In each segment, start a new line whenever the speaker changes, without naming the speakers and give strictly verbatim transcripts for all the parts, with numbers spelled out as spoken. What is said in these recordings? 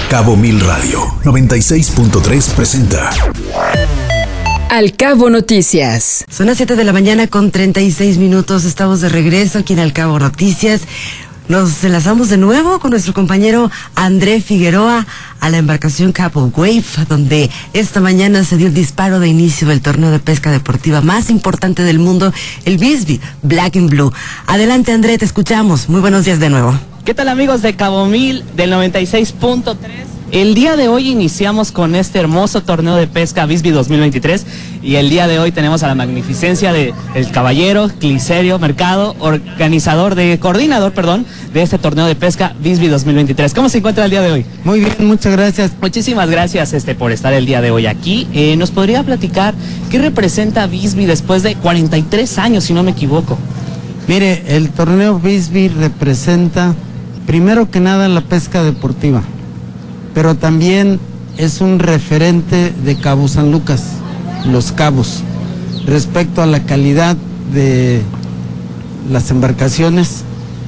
Cabo Mil Radio noventa y seis punto tres presenta
Al Cabo Noticias.
Son las siete de la mañana con treinta y seis minutos. Estamos de regreso aquí en Al Cabo Noticias. Nos enlazamos de nuevo con nuestro compañero André Figueroa a la embarcación Cabo Wave, donde esta mañana se dio el disparo de inicio del torneo de pesca deportiva más importante del mundo, el Bisbee Black and Blue. Adelante, André, te escuchamos. Muy buenos días de nuevo.
¿Qué tal, amigos de Cabo Mil del noventa y seis punto tres? El día de hoy iniciamos con este hermoso torneo de pesca Bisbee dos mil veintitrés y el día de hoy tenemos a la magnificencia de el caballero Cliserio Mercado, organizador de, coordinador, perdón, de este torneo de pesca Bisbee dos mil veintitrés. ¿Cómo se encuentra el día de hoy?
Muy bien, muchas gracias.
Muchísimas gracias este, por estar el día de hoy aquí. Eh, ¿Nos podría platicar qué representa Bisbee después de cuarenta y tres años, si no me equivoco?
Mire, el torneo Bisbee representa, primero que nada, la pesca deportiva, pero también es un referente de Cabo San Lucas, Los Cabos, respecto a la calidad de las embarcaciones,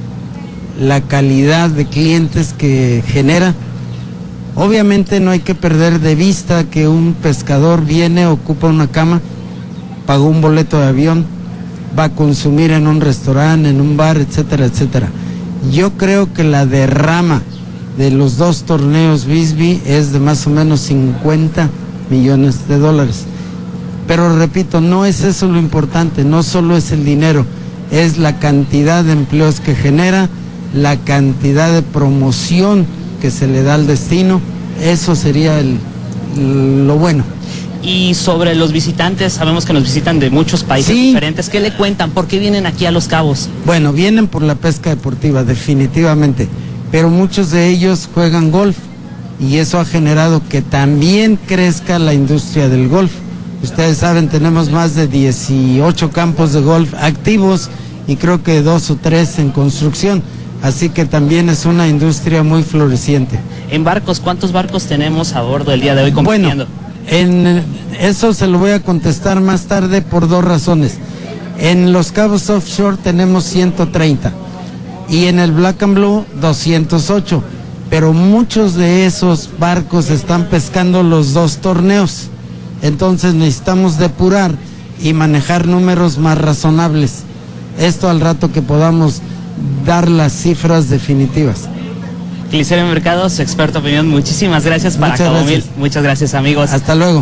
la calidad de clientes que genera. Obviamente no hay que perder de vista que un pescador viene, ocupa una cama, pagó un boleto de avión, va a consumir en un restaurante, en un bar, etcétera, etcétera. Yo creo que la derrama de los dos torneos Bisbee es de más o menos cincuenta millones de dólares. Pero repito, no es eso lo importante, no solo es el dinero, es la cantidad de empleos que genera, la cantidad de promoción que se le da al destino. Eso sería el, lo bueno.
Y sobre los visitantes, sabemos que nos visitan de muchos países sí. diferentes. ¿Qué le cuentan? ¿Por qué vienen aquí a Los Cabos?
Bueno, vienen por la pesca deportiva, definitivamente. Pero muchos de ellos juegan golf y eso ha generado que también crezca la industria del golf. Ustedes saben, tenemos más de dieciocho campos de golf activos y creo que dos o tres en construcción, así que también es una industria muy floreciente.
En barcos, ¿cuántos barcos tenemos a bordo el día de hoy compitiendo?
Bueno, en eso se lo voy a contestar más tarde por dos razones. En Los Cabos Offshore tenemos ciento treinta. Y en el Black and Blue doscientos ocho, pero muchos de esos barcos están pescando los dos torneos, entonces necesitamos depurar y manejar números más razonables. Esto al rato que podamos dar las cifras definitivas.
Cliserio Mercado, su experto opinión, muchísimas gracias para
Muchas
Cabo
gracias.
Mil. Muchas gracias, amigos.
Hasta luego.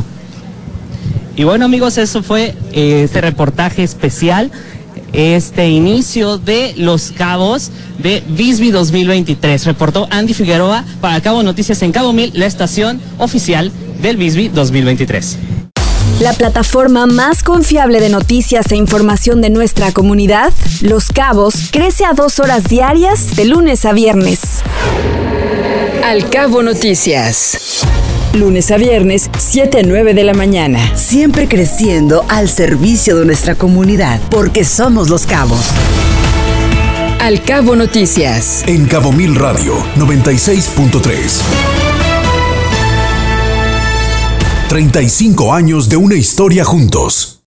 Y bueno, amigos, eso fue eh, este reportaje especial, este inicio de Los Cabos de Bisbee dos mil veintitrés. Reportó Andy Figueroa para Cabo Noticias en Cabo Mil, la estación oficial del Bisbee dos mil veintitrés.
La plataforma más confiable de noticias e información de nuestra comunidad, Los Cabos, crece a dos horas diarias de lunes a viernes. Al Cabo Noticias. Lunes a viernes, siete a nueve de la mañana.
Siempre creciendo al servicio de nuestra comunidad, porque somos Los Cabos.
Al Cabo Noticias.
En Cabo Mil Radio noventa y seis punto tres. treinta y cinco años de una historia juntos.